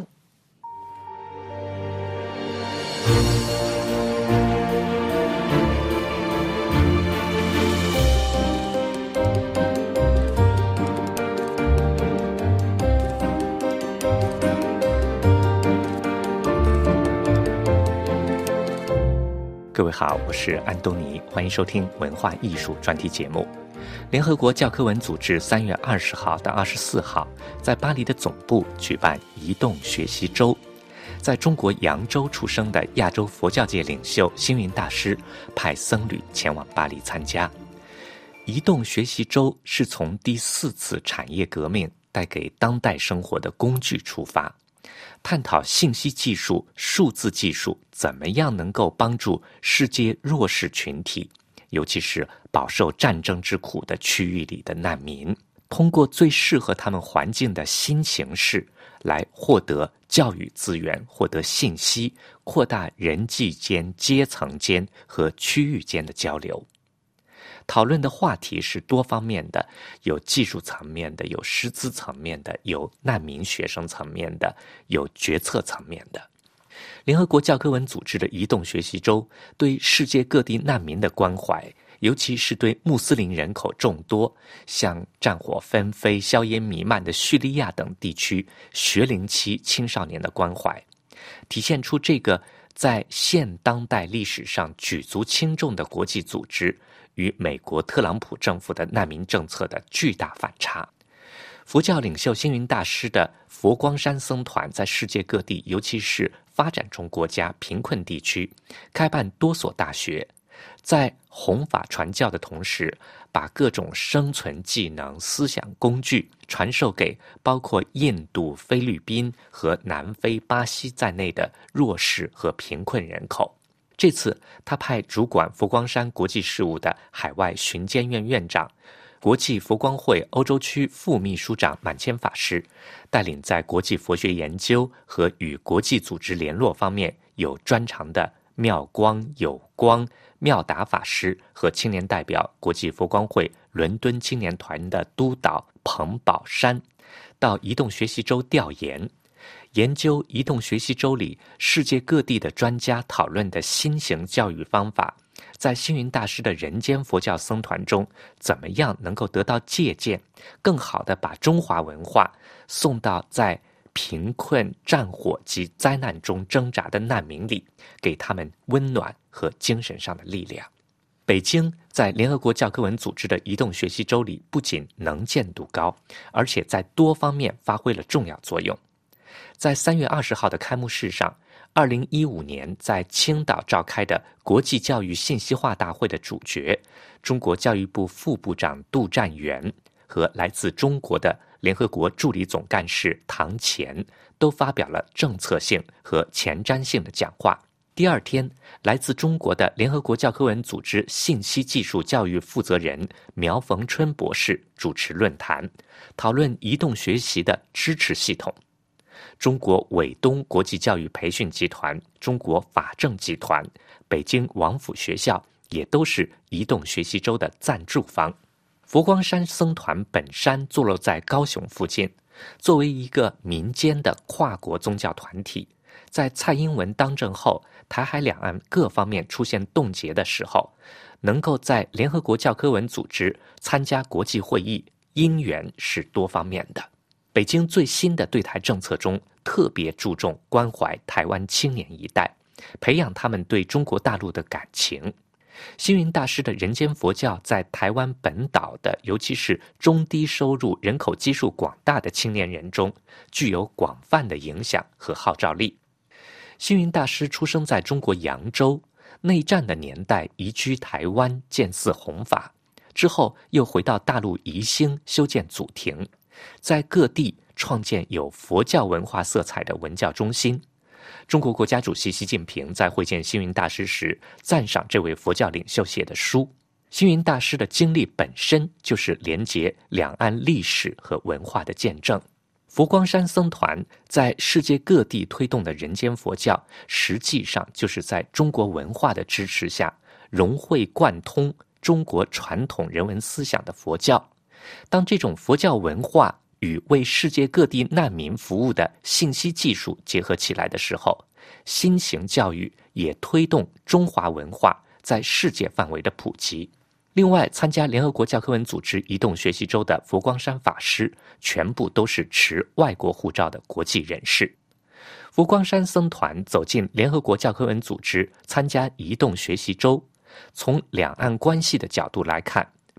各位好，我是安东尼，欢迎收听文化艺术专题节目。 联合国教科文组织三月二十号到二十四号在巴黎的总部举办移动学习周，在中国扬州出生的亚洲佛教界领袖星云大师派僧侣前往巴黎参加。移动学习周是从第四次产业革命带给当代生活的工具出发，探讨信息技术、数字技术怎么样能够帮助世界弱势群体，尤其是饱受战争之苦的区域里的难民，通过最适合他们环境的新形式来获得教育资源、获得信息，扩大人际间、阶层间和区域间的交流。讨论的话题是多方面的，有技术层面的，有师资层面的，有难民学生层面的，有决策层面的。联合国教科文组织的移动学习周对世界各地难民的关怀，尤其是对穆斯林人口众多、像战火纷飞、硝烟弥漫的叙利亚等地区学龄期青少年的关怀，体现出这个在现当代历史上举足轻重的国际组织与美国特朗普政府的难民政策的巨大反差。佛教领袖星云大师的佛光山僧团在世界各地，尤其是发展中国家、贫困地区，开办多所大学，在弘法传教的同时，把各种生存技能、思想工具传授给包括印度、菲律宾和南非、巴西在内的弱势和贫困人口。这次他派主管佛光山国际事务的海外巡监院院长、国际佛光会欧洲区副秘书长满谦法师，带领在国际佛学研究和与国际组织联络方面有专长的妙光、有光、妙达法师和青年代表国际佛光会伦敦青年团的督导彭宝山，到移动学习周调研，研究移动学习周里世界各地的专家讨论的新型教育方法，在星云大师的人间佛教僧团中怎么样能够得到借鉴，更好地把中华文化送到在贫困、战火及灾难中挣扎的难民里，给他们温暖和精神上的力量。北京在联合国教科文组织的移动学习周里不仅能见度高，而且在多方面发挥了重要作用。在三月二十号的开幕式上，二零一五年在青岛召开的国际教育信息化大会的主角，中国教育部副部长杜占元和来自中国的联合国助理总干事唐乾都发表了政策性和前瞻性的讲话。第二天，来自中国的联合国教科文组织信息技术教育负责人苗逢春博士主持论坛，讨论移动学习的支持系统。中国伟东国际教育培训集团、中国法政集团、北京王府学校也都是移动学习周的赞助方。佛光山僧团本山坐落在高雄附近，作为一个民间的跨国宗教团体，在蔡英文当政后，台海两岸各方面出现冻结的时候，能够在联合国教科文组织参加国际会议，因缘是多方面的。北京最新的对台政策中特别注重关怀台湾青年一代，培养他们对中国大陆的感情。星云大师的人间佛教在台湾本岛的，尤其是中低收入、人口基数广大的青年人中，具有广泛的影响和号召力。星云大师出生在中国扬州，内战的年代移居台湾建寺弘法，之后又回到大陆宜兴修建祖庭，在各地创建有佛教文化色彩的文教中心。中国国家主席习近平在会见星云大师时，赞赏这位佛教领袖写的书。星云大师的经历本身就是连结两岸历史和文化的见证。佛光山僧团在世界各地推动的人间佛教，实际上就是在中国文化的支持下，融会贯通中国传统人文思想的佛教。当这种佛教文化与为世界各地难民服务的信息技术结合起来的时候，新型教育也推动中华文化在世界范围的普及。另外，参加联合国教科文组织移动学习周的佛光山法师，全部都是持外国护照的国际人士。佛光山僧团走进联合国教科文组织参加移动学习周，从两岸关系的角度来看，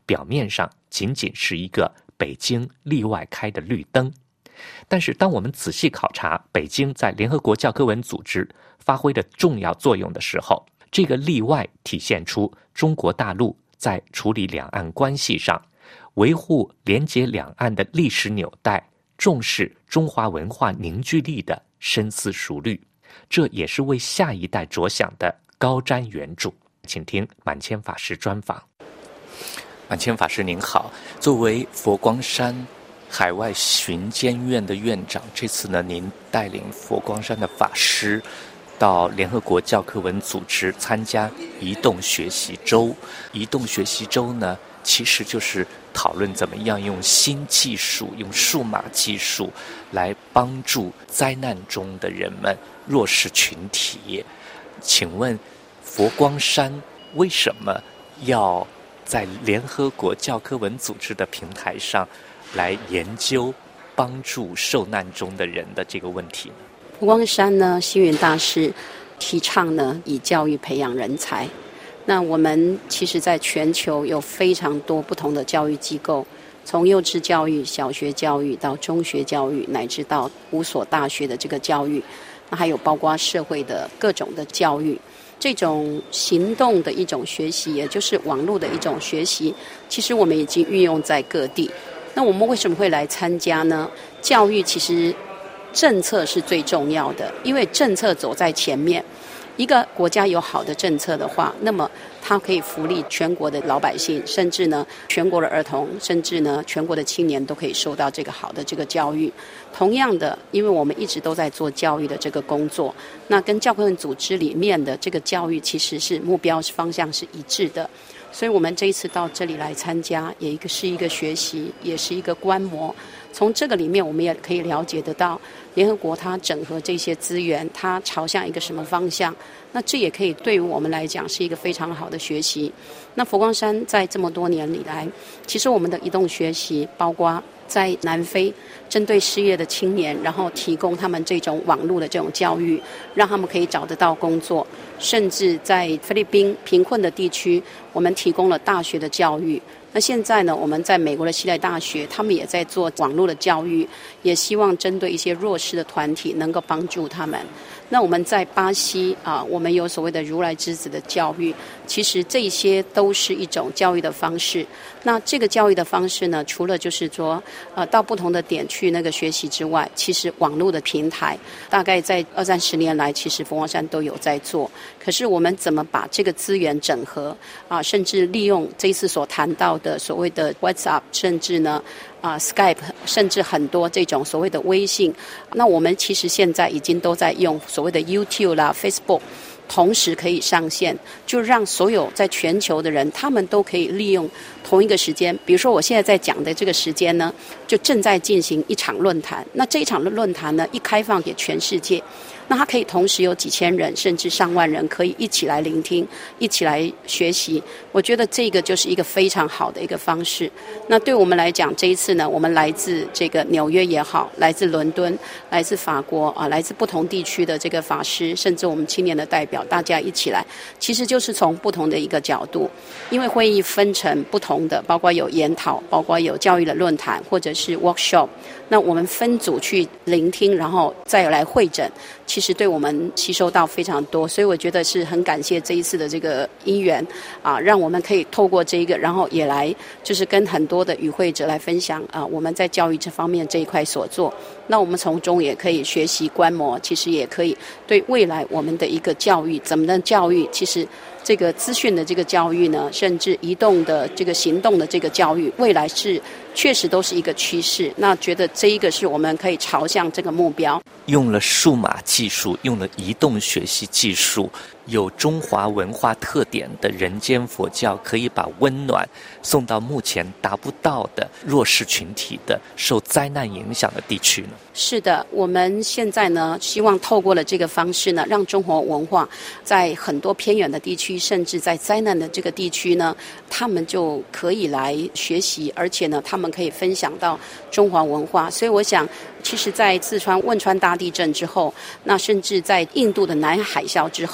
表面上仅仅是一个北京例外开的绿灯。但是当我们仔细考察北京在联合国教科文组织发挥的重要作用的时候，这个例外体现出中国大陆在处理两岸关系上，维护连结两岸的历史纽带，重视中华文化凝聚力的深思熟虑，这也是为下一代着想的高瞻远瞩。请听满谦法师专访。满谦法师您好，作为佛光山海外巡监院的院长，这次呢，您带领佛光山的法师到联合国教科文组织参加移动学习周。移动学习周呢，其实就是讨论怎么样用新技术、用数码技术来帮助灾难中的人们、弱势群体。请问佛光山为什么要在联合国教科文组织的平台上来研究帮助受难中的人的这个问题呢？
佛光山呢，星云大师提倡呢，以教育培养人才。那我们其实在全球有非常多不同的教育机构，从幼稚教育、小学教育到中学教育，乃至到五所大学的这个教育，那还有包括社会的各种的教育。这种行动的一种学习，也就是网络的一种学习，其实我们已经运用在各地。那我们为什么会来参加呢？教育其实政策是最重要的，因为政策走在前面。一个国家有好的政策的话，那么它可以福利全国的老百姓，甚至呢全国的儿童，甚至呢全国的青年都可以受到这个好的这个教育。同样的，因为我们一直都在做教育的这个工作，那跟教科文组织里面的这个教育其实是目标方向是一致的。所以我们这一次到这里来参加，也一个是一个学习，也是一个观摩。从这个里面我们也可以了解得到联合国它整合这些资源，它朝向一个什么方向，那这也可以对于我们来讲是一个非常好的学习。那佛光山在这么多年以来，其实我们的移动学习包括在南非针对失业的青年，然后提供他们这种网络的这种教育，让他们可以找得到工作，甚至在菲律宾贫困的地区，我们提供了大学的教育。那现在呢，我们在美国的西来大学，他们也在做网络的教育，也希望针对一些弱势的团体能够帮助他们。那我们在巴西啊，我们有所谓的如来之子的教育，其实这些都是一种教育的方式。那这个教育的方式呢，除了就是说呃到不同的点去那个学习之外，其实网络的平台大概在二三十年来，其实佛光山都有在做。可是我们怎么把这个资源整合啊，甚至利用这一次所谈到的所谓的 WhatsApp， 甚至呢啊 Skype， 甚至很多这种所谓的微信，那我们其实现在已经都在用所谓的 YouTube 啦 Facebook， 同时可以上线，就让所有在全球的人，他们都可以利用同一个时间。比如说我现在在讲的这个时间呢，就正在进行一场论坛，那这一场的论坛呢，一开放给全世界，那它可以同时有几千人甚至上万人可以一起来聆听，一起来学习。我觉得这个就是一个非常好的一个方式。那对我们来讲，这一次呢，我们来自这个纽约也好，来自伦敦，来自法国啊，来自不同地区的这个法师，甚至我们青年的代表，大家一起来，其实就是从不同的一个角度。因为会议分成不同的，包括有研讨，包括有教育的论坛，或者是 workshop， 那我们分组去聆听，然后再来会诊，其实对我们吸收到非常多。所以我觉得是很感谢这一次的这个因缘啊，让我们可以透过这一个，然后也来就是跟很多的与会者来分享啊，我们在教育这方面这一块所做。那我们从中也可以学习观摩，其实也可以对未来我们的一个教育，怎么的教育，其实这个资讯的这个教育呢，甚至移动的这个行动的这个教育，未来是确实都是一个趋势。那觉得这一个是我们可以朝向这个目标。
用了数码技术，用了移动学习技术，有中华文化特点的人间佛教，可以把温暖送到目前达不到的弱势群体的受灾难影响的地区呢？
是的，我们现在呢，希望透过了这个方式呢，让中华文化在很多偏远的地区，甚至在灾难的这个地区呢，他们就可以来学习，而且呢，他们可以分享到中华文化。所以我想，其实在四川汶川大地震之后，那甚至在印度的南海啸之后，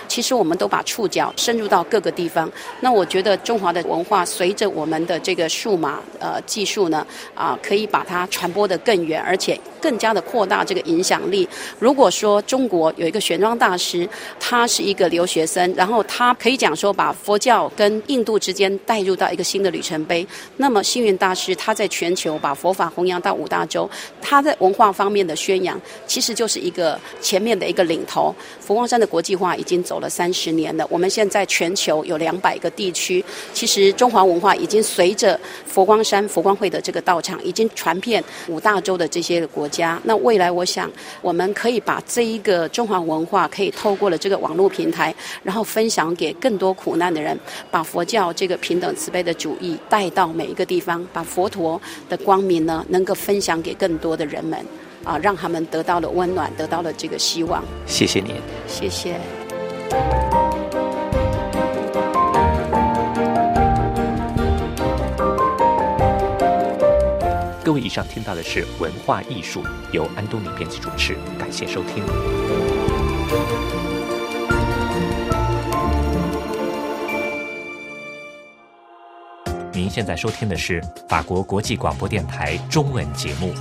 其实我们都把触角深入到各个地方。那我觉得中华的文化随着我们的这个数码呃技术呢啊、呃，可以把它传播得更远，而且更加的扩大这个影响力。如果说中国有一个玄奘大师，他是一个留学生，然后他可以讲说把佛教跟印度之间带入到一个新的里程碑，那么星云大师他在全球把佛法弘扬到五大洲，他在文化方面的宣扬其实就是一个前面的一个领头。佛光山的国际化已经走了三十年了，我们现在全球有两百个地区，其实中华文化已经随着佛光山佛光会的这个道场已经传遍五大洲的这些国家。那未来我想我们可以把这一个中华文化可以透过了这个网络平台，然后分享给更多苦难的人，把佛教这个平等慈悲的主义带到每一个地方，把佛陀的光明呢能够分享给更多的人们啊，让他们得到了温暖，得到了这个希望。
谢谢您。
谢谢。
各位，以上听到的是文化艺术，由安东尼编辑主持，感谢收听。您现在收听的是法国国际广播电台中文节目。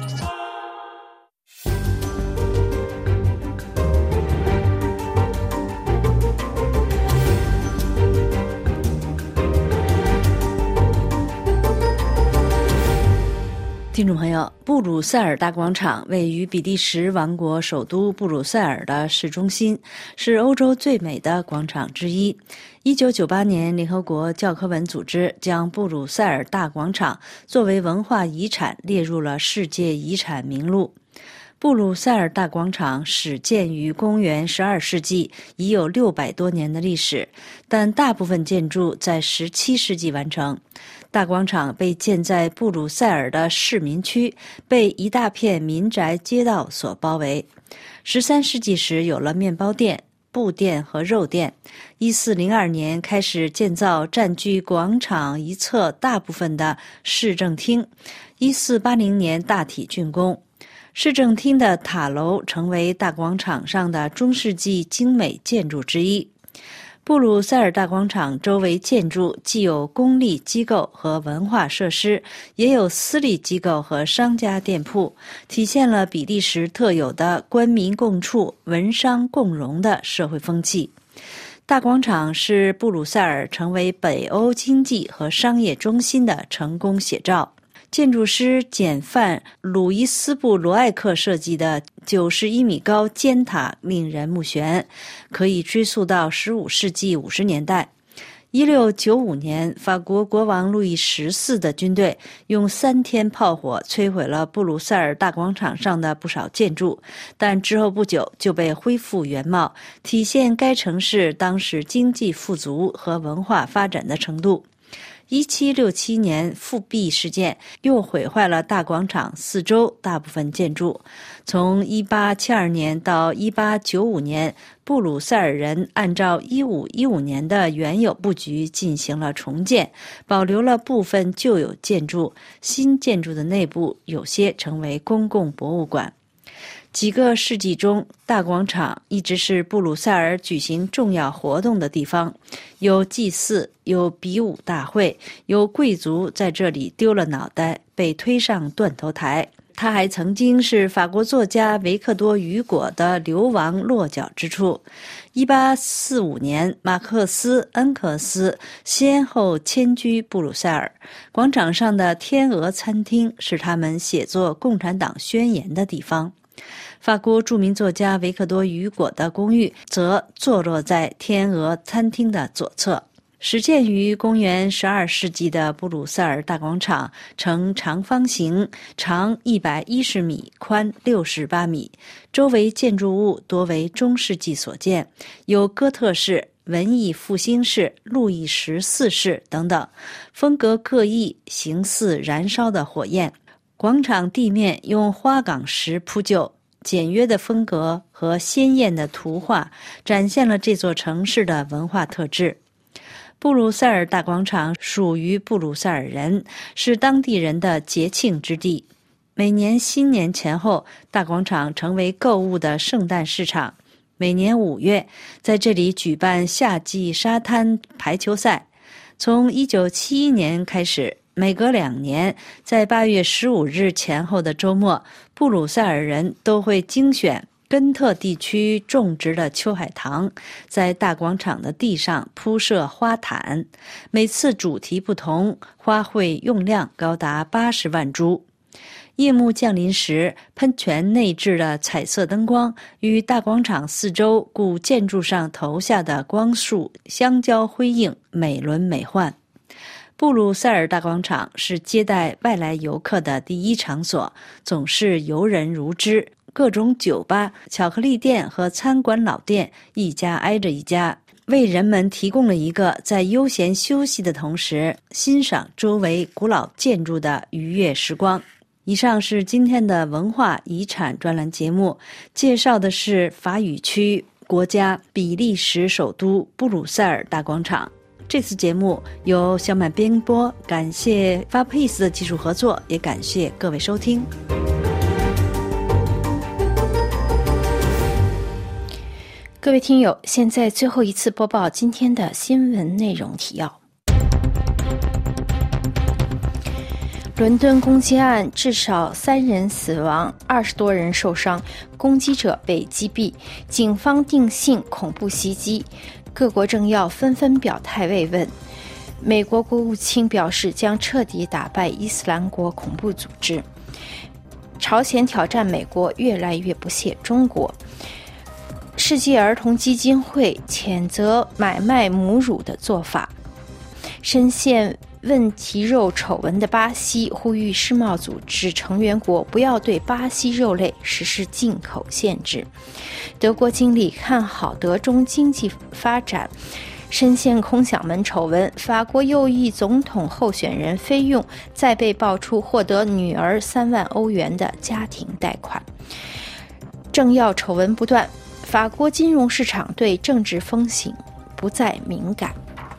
听众朋友，布鲁塞尔大广场位于比利时王国首都布鲁塞尔的市中心，是欧洲最美的广场之一。一九九八年，联合国教科文组织将布鲁塞尔大广场作为文化遗产列入了世界遗产名录。布鲁塞尔大广场始建于公元十二世纪，已有六百多年的历史，但大部分建筑在十七世纪完成。大广场被建在布鲁塞尔的市民区，被一大片民宅街道所包围。十三世纪时有了面包店、布店和肉店。一四零二年开始建造占据广场一侧大部分的市政厅，一四八零年大体竣工。市政厅的塔楼成为大广场上的中世纪精美建筑之一。布鲁塞尔大广场周围建筑既有公立机构和文化设施，也有私立机构和商家店铺，体现了比利时特有的官民共处、文商共荣的社会风气。大广场是布鲁塞尔成为北欧经济和商业中心的成功写照。建筑师简范鲁伊斯布罗艾克设计的九十一米高尖塔令人目眩，可以追溯到十五世纪五十年代。一六九五年，法国国王路易十四的军队用三天炮火摧毁了布鲁塞尔大广场上的不少建筑，但之后不久就被恢复原貌，体现该城市当时经济富足和文化发展的程度。一七六七年复辟事件又毁坏了大广场四周大部分建筑。从一八七二年到一八九五年，布鲁塞尔人按照一五一五年的原有布局进行了重建，保留了部分旧有建筑，新建筑的内部有些成为公共博物馆。几个世纪中，大广场一直是布鲁塞尔举行重要活动的地方，有祭祀，有比武大会，有贵族在这里丢了脑袋，被推上断头台。它还曾经是法国作家维克多·雨果的流亡落脚之处。一八四五年，马克思·恩格斯先后迁居布鲁塞尔，广场上的天鹅餐厅是他们写作《共产党宣言》的地方。法国著名作家维克多·雨果的公寓则坐落在天鹅餐厅的左侧。始建于公元十二世纪的布鲁塞尔大广场呈长方形，长一百一十米，宽六十八米，周围建筑物多为中世纪所建，有哥特式、文艺复兴式、路易十四式等等，风格各异，形似燃烧的火焰。广场地面用花岗石铺就，简约的风格和鲜艳的图画展现了这座城市的文化特质。布鲁塞尔大广场属于布鲁塞尔人，是当地人的节庆之地。每年新年前后，大广场成为购物的圣诞市场。 每年五月在这里举办夏季沙滩排球赛。从一九七一年开始，每隔两年，在八月十五日前后的周末，布鲁塞尔人都会精选根特地区种植的秋海棠，在大广场的地上铺设花毯，每次主题不同，花卉用量高达八十万株。夜幕降临时，喷泉内置的彩色灯光与大广场四周故建筑上投下的光束相交辉映，美轮美奂。布鲁塞尔大广场是接待外来游客的第一场所，总是游人如织，各种酒吧、巧克力店和餐馆老店一家挨着一家，为人们提供了一个在悠闲休息的同时欣赏周围古老建筑的愉悦时光。以上是今天的文化遗产专栏节目，介绍的是法语区国家比利时首都布鲁塞尔大广场。这次节目由小满编播，感谢发配斯的技术合作，也感谢各位收听。
各位听友，现在最后一次播报今天的新闻内容提要。伦敦攻击案至少三人死亡，二十多人受伤，攻击者被击毙，警方定性恐怖袭击。各国政要纷纷表态慰问。美国国务卿表示将彻底打败伊斯兰国恐怖组织。朝鲜挑战美国越来越不屑中国。世界儿童基金会谴责买卖母乳的做法。深陷问题肉丑闻的巴西呼吁世贸组织成员国不要对巴西肉类实施进口限制。德国经理看好德中经济发展。深陷空想门丑闻，法国右翼总统候选人菲佣再被爆出获得女儿三万欧元的家庭贷款。政要丑闻不断，法国金融市场对政治风险不再敏感。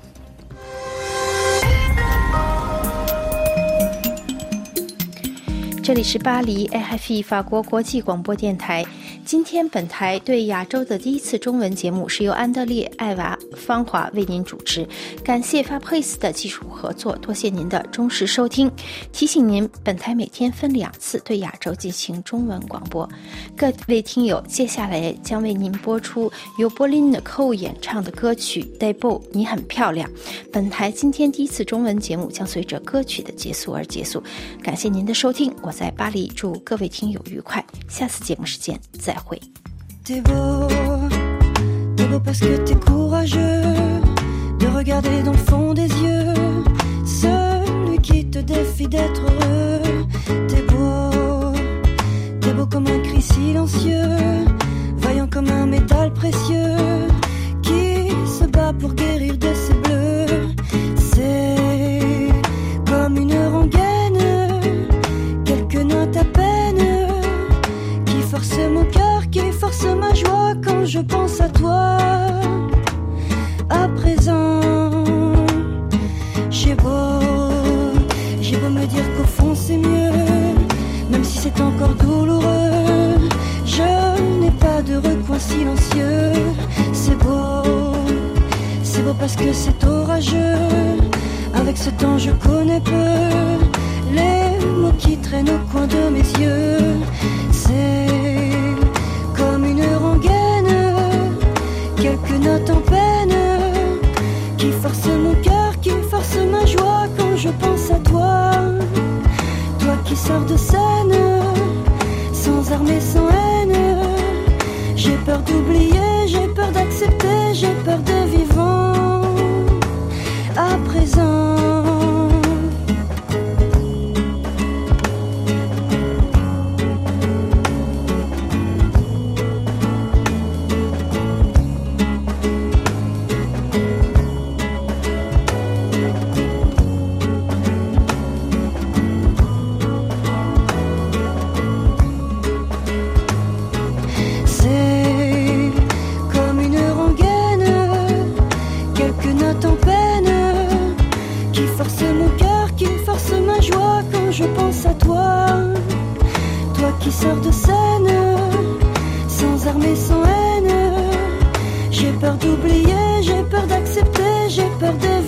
这里是巴黎 A F I 法国国际广播电台。今天本台对亚洲的第一次中文节目是由安德烈、艾娃、芳华为您主持，感谢法佩斯的技术合作，多谢您的忠实收听。提醒您，本台每天分两次对亚洲进行中文广播。各位听友，接下来将为您播出由柏林的寇演唱的歌曲 Debo 你很漂亮。本台今天第一次中文节目将随着歌曲的结束而结束，感谢您的收听，我在巴黎祝各位听友愉快，下次节目时间再会。
T'es beau, t'es beau parce que t'es courageux de regarder dans le fond des yeux celui qui te défie d'être heureux. T'es beau, t'es beau comme un cri silencieux, vaillant comme un métal précieux qui se bat pour guérir de ses bleus. C'est comme une rengaine, quelques notes à peine qui force mon cœur, qui force ma joie quand je pense à toi. À présent, j'ai beau, j'ai beau me dire qu'au fond c'est mieux, même si c'est encore douloureux, je n'ai pas de recoin silencieux. C'est beau, c'est beau parce que c'est orageux, avec ce temps je connais peu les mots qui traînent au coin de mes yeux. C'est comme une rengaine, quelques notes en peine qui force mon cœur, qui force ma joie quand je pense à toi. Toi qui sors de scène, sans armes et sans haine. J'ai peur d'oublier, j'ai peur d'accepter, j'ai peur de vivant. À présent, je pense à toi, toi qui sors de scène, sans armes et sans haine. J'ai peur d'oublier, j'ai peur d'accepter, j'ai peur d'évoluer